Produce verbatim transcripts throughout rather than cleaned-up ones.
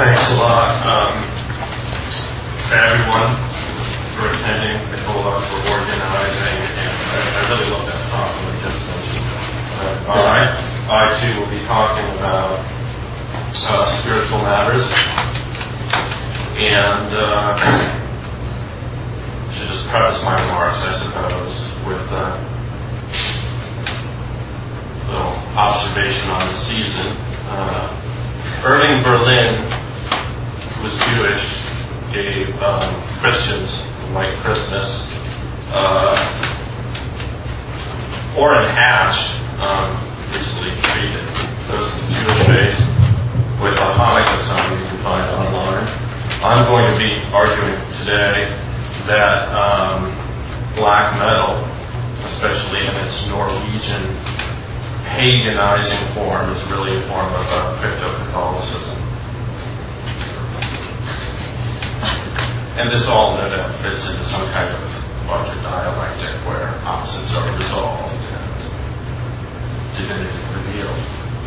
Thanks a lot um, for everyone for attending. Nicola for organizing, and I, I really love that talk that I just mentioned. Uh, I, I too will be talking about uh, spiritual matters, and uh, should just preface my remarks, I suppose, with a little observation on the season. Uh, Irving Berlin, who was Jewish, gave um, Christians White Christmas. Uh, Orrin Hatch um, recently treated those in the Jewish faith with a Hanukkah song you can find online. I'm going to be arguing today that um, black metal, especially in its Norwegian paganizing form, is really a form of uh, crypto-Catholicism. And this all, no doubt, fits into some kind of larger dialectic where opposites are resolved and divinity revealed.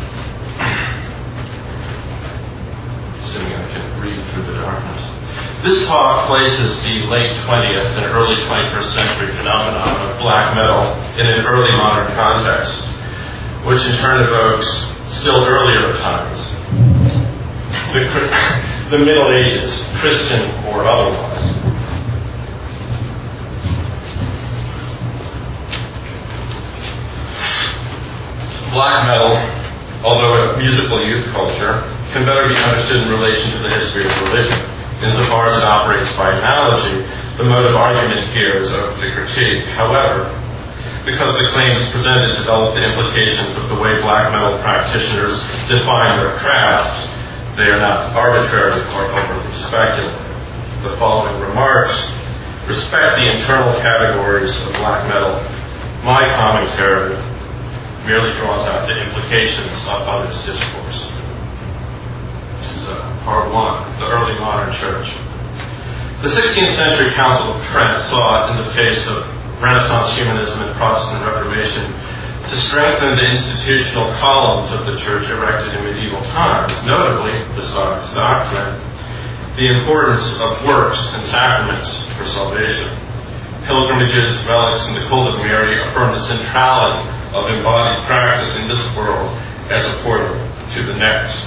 Assuming I can read through the darkness. This talk places the late twentieth and early twenty-first century phenomenon of black metal in an early modern context, which in turn evokes still earlier times, the, the Middle Ages, Christian or otherwise. Black metal, although a musical youth culture, can better be understood in relation to the history of religion. Insofar as it operates by analogy, the mode of argument here is open to critique. However, because the claims presented develop the implications of the way black metal practitioners define their craft, they are not arbitrary or overly speculative. The following remarks respect the internal categories of black metal. My commentary merely draws out the implications of others' discourse. This is uh, part one, the early modern church. The sixteenth century Council of Trent sought, in the face of Renaissance humanism and Protestant Reformation, to strengthen the institutional columns of the church erected in medieval times, notably, besides doctrine, the importance of works and sacraments for salvation. Pilgrimages, relics, and the cult of Mary affirm the centrality of embodied practice in this world as a portal to the next.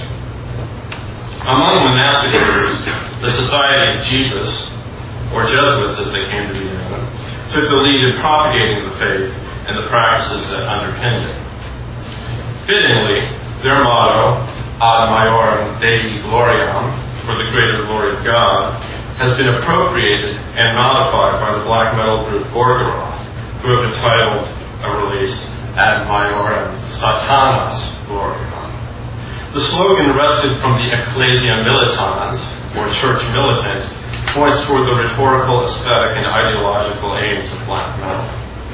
Among monastic orders, the Society of Jesus, or Jesuits as they came to be known, took the lead in propagating the faith and the practices that underpinned it. Fittingly, their motto, Ad Maiorem Dei Gloriam, for the greater glory of God, has been appropriated and modified by the black metal group Gorgoroth, who have entitled a release Ad Maiorem Satanas Gloriam. The slogan wrested from the Ecclesia Militans, or church militant, points toward the rhetorical, aesthetic, and ideological aims of black metal.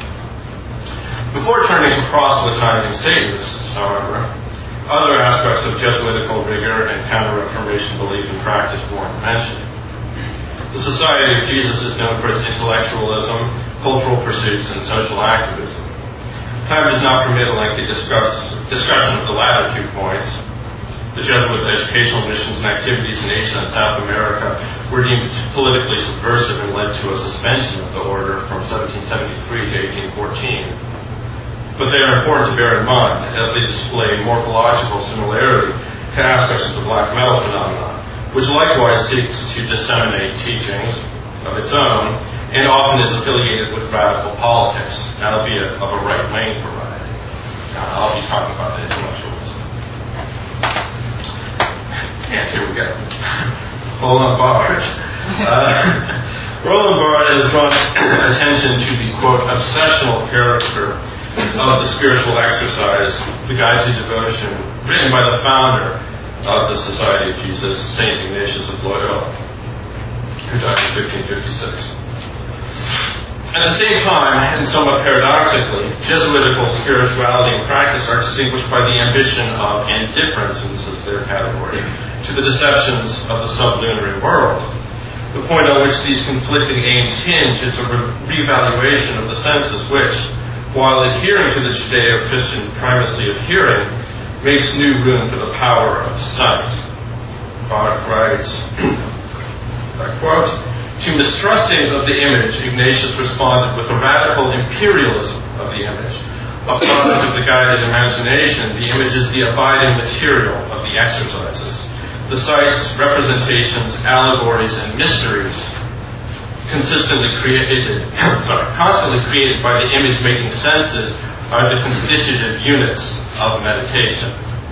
Before turning to proselytizing Satanists, however, other aspects of Jesuitical rigor and counter-Reformation belief and practice warrant mention. The Society of Jesus is known for its intellectualism, cultural pursuits, and social activism. Time does not permit a lengthy discuss, discussion of the latter two points. The Jesuits' educational missions and activities in Asia and South America were deemed politically subversive and led to a suspension of the order from seventeen seventy-three to eighteen fourteen. But they are important to bear in mind, as they display morphological similarity to aspects of the black metal phenomenon, which likewise seeks to disseminate teachings of its own and often is affiliated with radical politics, albeit of a right-wing variety. Now, I'll be talking about the intellectualism. And here we go. Roland Barthes. Uh, Roland Barthes has drawn attention to the, quote, obsessional character of the spiritual exercise, The Guide to Devotion, written by the founder of the Society of Jesus, Saint Ignatius of Loyola, who died in fifteen fifty-six. At the same time, and somewhat paradoxically, Jesuitical spirituality and practice are distinguished by the ambition of indifference, and this is their category, to the deceptions of the sublunary world. The point on which these conflicting aims hinge is a re- reevaluation of the senses which, while adhering to the Judeo-Christian primacy of hearing, makes new room for the power of sight. Bach writes, I quote, "To mistrustings of the image, Ignatius responded with a radical imperialism of the image. A product of the guided imagination, the image is the abiding material of the exercises. The sights, representations, allegories, and mysteries consistently created, sorry, constantly created by the image-making senses are the constitutive units of meditation."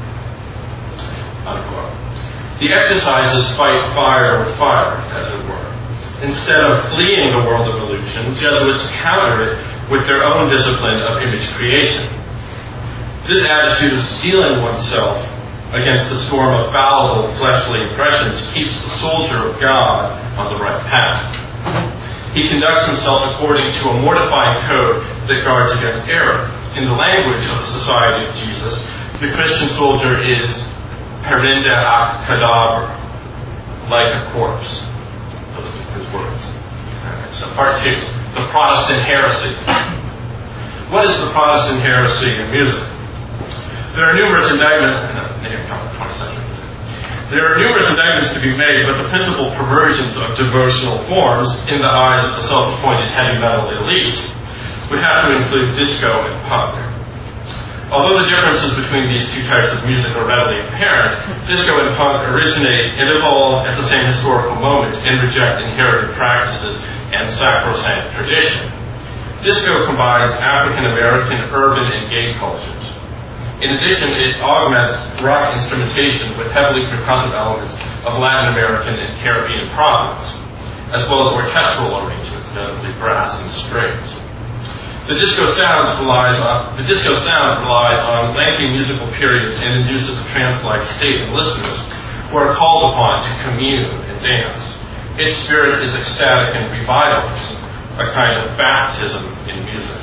Unquote. The exercises fight fire with fire, as it were. Instead of fleeing the world of illusion, Jesuits counter it with their own discipline of image creation. This attitude of steeling oneself against the storm of fallible fleshly impressions keeps the soldier of God on the right path. He conducts himself according to a mortifying code that guards against error. In the language of the Society of Jesus, the Christian soldier is perinde ac cadaver, like a corpse. Those are his words. So part two, the Protestant heresy. What is the Protestant heresy in music? There are numerous indictments. No, twentieth century music. There are numerous indictments to be made, but the principal perversions of devotional forms in the eyes of the self-appointed heavy metal elite would have to include disco and punk. Although the differences between these two types of music are readily apparent, disco and punk originate and evolve at the same historical moment and reject inherited practices and sacrosanct tradition. Disco combines African American, urban, and gay cultures. In addition, it augments rock instrumentation with heavily percussive elements of Latin American and Caribbean province, as well as orchestral arrangements, notably brass and strings. The disco sounds relies on the disco sound relies on lengthy musical periods and induces a trance-like state in listeners who are called upon to commune and dance. Its spirit is ecstatic and revivalist, a kind of baptism in music.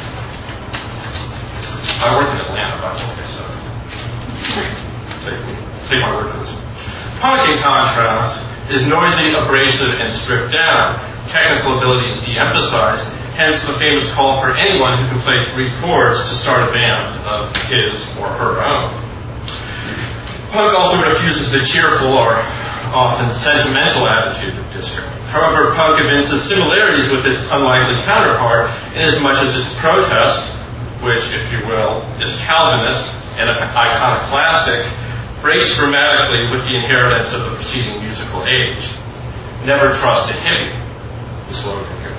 I work in Atlanta, by the way, so take, take my word for this. Punk, in contrast, is noisy, abrasive, and stripped down. Technical ability is de-emphasized. Hence the famous call for anyone who can play three chords to start a band of his or her own. Punk also refuses the cheerful or often sentimental attitude of disco. However, punk evinces similarities with its unlikely counterpart inasmuch as its protest, which, if you will, is Calvinist and iconoclastic, breaks dramatically with the inheritance of the preceding musical age. Never trust a hippie, the slogan goes.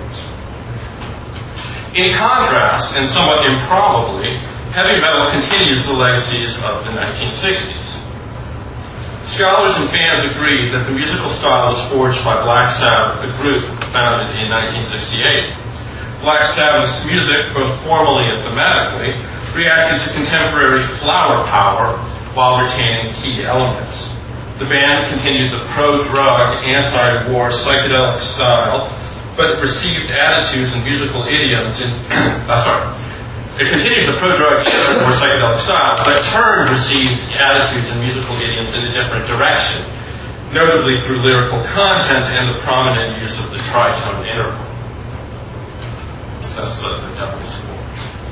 In contrast, and somewhat improbably, heavy metal continues the legacies of the nineteen sixties. Scholars and fans agree that the musical style was forged by Black Sabbath, a group founded in nineteen sixty-eight. Black Sabbath's music, both formally and thematically, reacted to contemporary flower power while retaining key elements. The band continued the pro-drug, anti-war psychedelic style, but received attitudes and musical idioms in, uh, sorry, it continued the pro-drug or psychedelic style, but turned received attitudes and musical idioms in a different direction, notably through lyrical content and the prominent use of the tritone interval. That's the, the devil's war.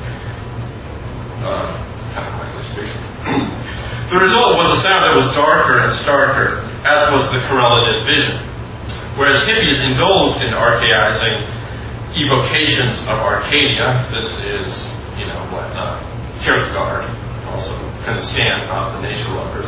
Uh, kind of quickly speaking. The result was a sound that was darker and starker, as was the correlative vision. Whereas hippies indulged in archaizing evocations of Arcadia, this is, you know, what uh, Kierkegaard also couldn't stand about the nature lovers,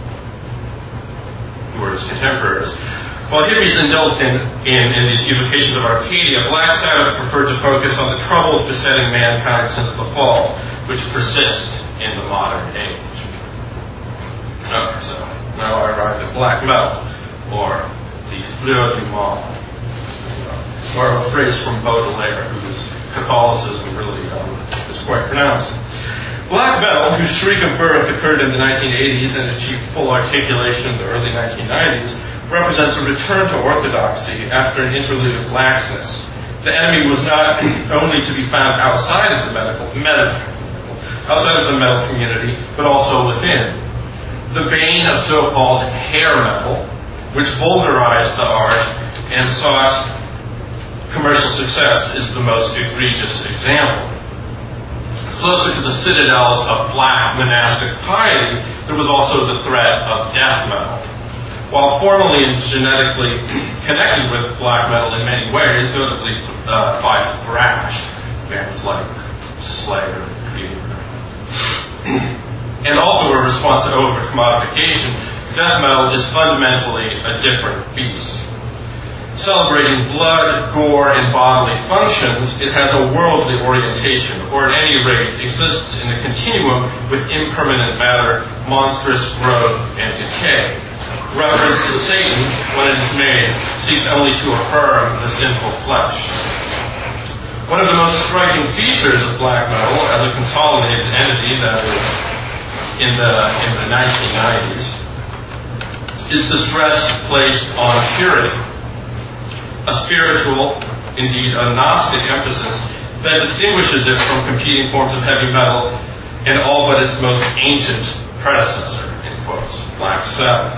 who were his contemporaries. While hippies indulged in, in, in these evocations of Arcadia, Black Sabbath preferred to focus on the troubles besetting mankind since the fall, which persist in the modern age. Okay, so now I arrived at black metal, or the fleur du mal, or a phrase from Baudelaire, whose Catholicism really um, is quite pronounced. Black metal, whose shriek of birth occurred in the nineteen eighties and achieved full articulation in the early nineteen nineties, represents a return to orthodoxy after an interlude of laxness. The enemy was not only to be found outside of the medical, medical, outside of the metal community, but also within. The bane of so-called hair metal, which vulgarized the art and sought commercial success, is the most egregious example. Closer to the citadels of black monastic piety, there was also the threat of death metal. While formally and genetically connected with black metal in many ways, notably uh, by thrash, bands like Slayer, Creed, and also a response to over-commodification, death metal is fundamentally a different beast. Celebrating blood, gore, and bodily functions, it has a worldly orientation, or at any rate exists in a continuum with impermanent matter, monstrous growth, and decay. Reference to Satan, when it is made, seeks only to affirm the sinful flesh. One of the most striking features of black metal as a consolidated entity that is in the, in the nineteen nineties is the stress placed on purity. A spiritual, indeed a Gnostic emphasis that distinguishes it from competing forms of heavy metal and all but its most ancient predecessor, in quotes, Black Sabbath.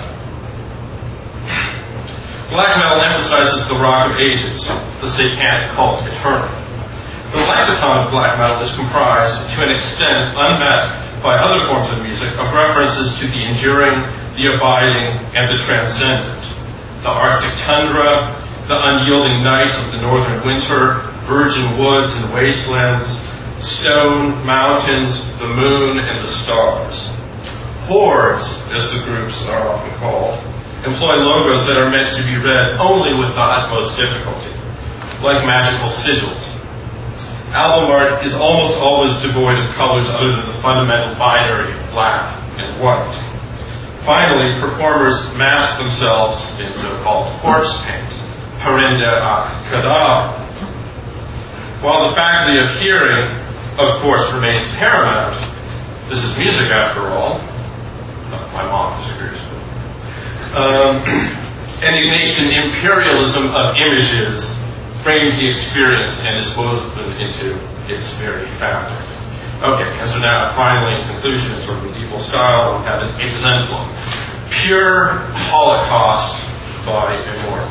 Black metal emphasizes the Rock of Ages, the satanic cult eternal. The lexicon of black metal is comprised, to an extent unmet by other forms of music, of references to the enduring, the abiding, and the transcendent. The Arctic tundra, the unyielding nights of the northern winter, virgin woods and wastelands, stone, mountains, the moon, and the stars. Hordes, as the groups are often called, employ logos that are meant to be read only with the utmost difficulty, like magical sigils. Album art is almost always devoid of colors other than the fundamental binary of black and white. Finally, performers mask themselves in so-called corpse paint, Parenda ac cadaver. While the faculty of hearing, of course, remains paramount, this is music after all. My mom disagrees with me. Um, an Ignatian imperialism of images frames the experience and is woven into its very fabric. Okay, and so now finally in conclusion, in sort of medieval style, we have an exemplum. Pure Holocaust by Immortal,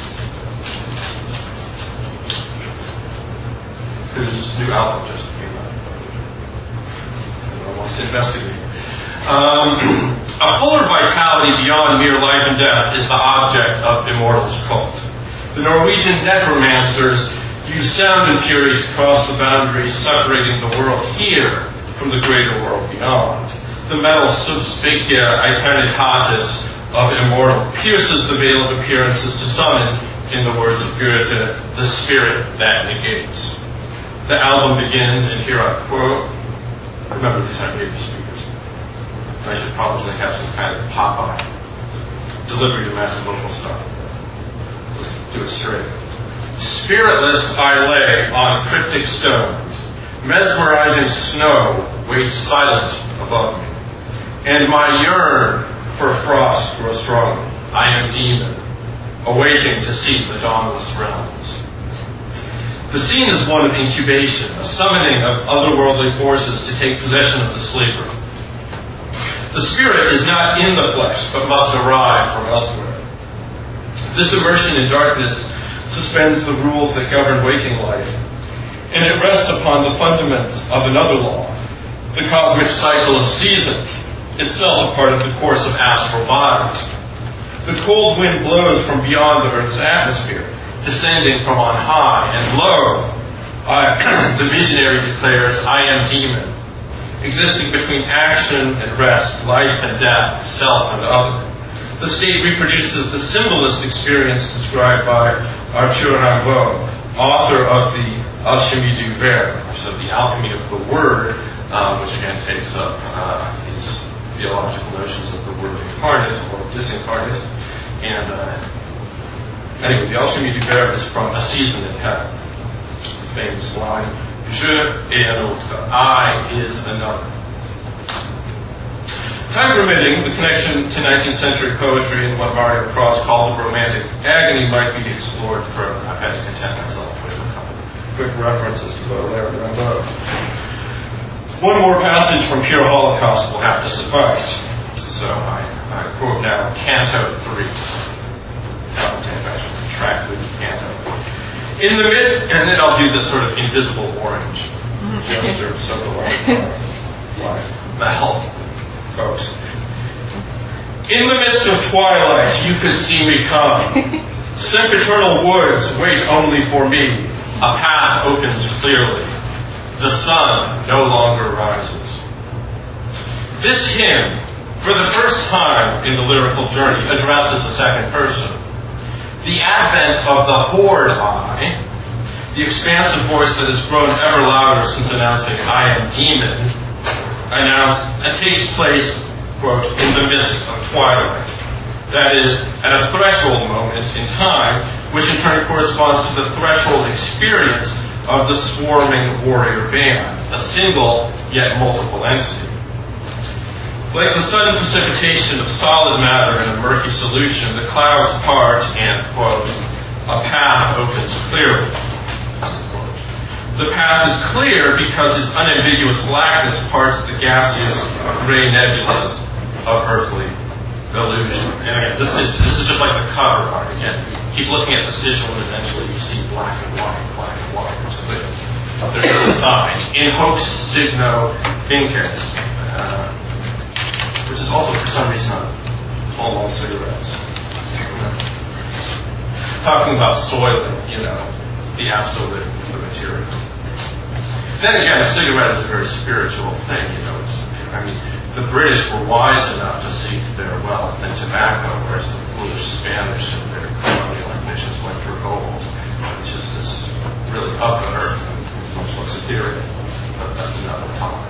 whose new album just came out. Everyone wants to investigate. Um, a fuller vitality beyond mere life and death is the object of Immortal's cult. The Norwegian necromancers use sound and fury to cross the boundaries separating the world here from the greater world beyond. The metal subspicia aeternitatis of Immortal pierces the veil of appearances to summon, in the words of Goethe, the spirit that negates. The album begins, and here I quote, remember these are native speakers. I should probably have some kind of Popeye delivery to massive vocal style. Let's do it straight. Spiritless I lay on cryptic stones, mesmerizing snow waits silent above me, and my yearn for frost grows stronger. I am demon, awaiting to see the dawnless realms. The scene is one of incubation, a summoning of otherworldly forces to take possession of the sleeper. The spirit is not in the flesh, but must arrive from elsewhere. This immersion in darkness suspends the rules that govern waking life, and it rests upon the fundaments of another law, the cosmic cycle of seasons, itself a part of the course of astral bodies. The cold wind blows from beyond the Earth's atmosphere, descending from on high, and lo, I, the visionary declares, I am demon, existing between action and rest, life and death, self and other. The state reproduces the symbolist experience described by Arthur Rimbaud, author of the Alchimie du Verbe, so the alchemy of the word, um, which again takes up uh, these theological notions of the word incarnate or disincarnate, and uh, Anyway, the Alchimie du Verbe is from A Season in Heaven. The famous line, Je et un autre, I is another. Time permitting, the connection to nineteenth century poetry and what Mario Praz called the romantic agony might be explored further. I've had to content myself with a couple quick references to Baudelaire and Rimbaud. One more passage from Pure Holocaust will have to suffice. So I, I quote now Canto three. Track with canto. In the midst, and then I'll do this sort of invisible orange gesture, so the like, like, the help, folks. In the midst of twilight, you could see me come. Sempiternal woods wait only for me. A path opens clearly. The sun no longer rises. This hymn, for the first time in the lyrical journey, addresses a second person. The advent of the horde I, the expansive voice that has grown ever louder since announcing I am demon, announced, and takes place, quote, in the midst of twilight. That is, at a threshold moment in time, which in turn corresponds to the threshold experience of the swarming warrior band, a single yet multiple entity. Like the sudden precipitation of solid matter in a murky solution, the clouds part and, quote, a path opens clearly. Unquote. The path is clear because its unambiguous blackness parts the gaseous gray nebulas of earthly illusion. And again, this is this is just like the cover art. Again, you keep looking at the sigil and eventually you see black and white, black and white. It's clear. There is a sign. In hoc signo vinces. Uh, which is also, for some reason, on Pall Mall cigarettes. Talking about soiling, you know, the absolute, the material. Then again, a cigarette is a very spiritual thing, you know. It's, I mean, the British were wise enough to seek their wealth in tobacco, whereas the foolish Spanish and their colonial ambitions went for gold, which is this really of the earth and much less ethereal. But that's another time.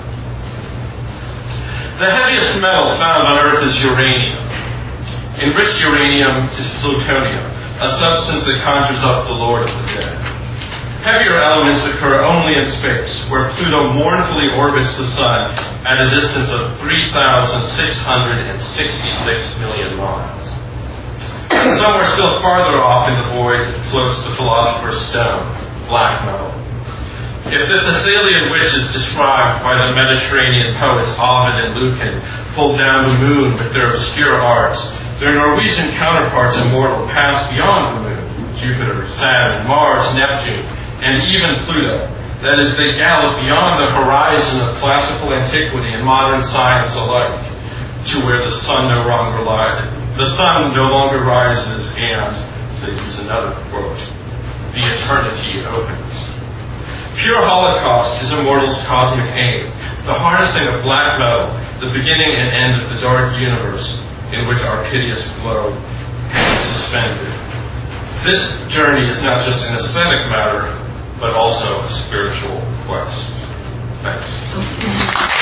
The heaviest metal found on Earth is uranium. Enriched uranium is plutonium, a substance that conjures up the Lord of the dead. Heavier elements occur only in space, where Pluto mournfully orbits the Sun at a distance of three thousand six hundred sixty-six million miles. And somewhere still farther off in the void floats the Philosopher's Stone, black metal. If the Thessalian witches described by the Mediterranean poets Ovid and Lucan pulled down the moon with their obscure arts, their Norwegian counterparts immortal passed beyond the moon, Jupiter, Saturn, Mars, Neptune, and even Pluto. That is, they gallop beyond the horizon of classical antiquity and modern science alike, to where the sun no longer li- the sun no longer rises, and, to use another quote, the eternity opens. Pure holocaust is a mortal's cosmic aim, the harnessing of black metal, the beginning and end of the dark universe in which our piteous globe hangs suspended. This journey is not just an aesthetic matter, but also a spiritual quest. Thanks.